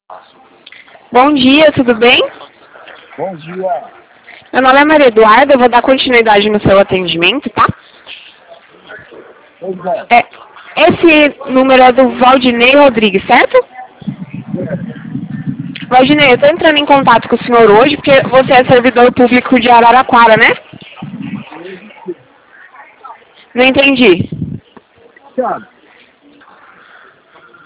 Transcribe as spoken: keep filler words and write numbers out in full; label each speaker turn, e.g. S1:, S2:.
S1: Bom dia, tudo bem?
S2: Bom dia.
S1: Meu nome é Maria Eduarda, eu vou dar continuidade no seu atendimento, tá?
S2: Pois é.
S1: É, esse número é do Valdinei Rodrigues, certo? Valdinei, eu tô entrando em contato com o senhor hoje porque você é servidor público de Araraquara, né? Não entendi.
S2: Thiago,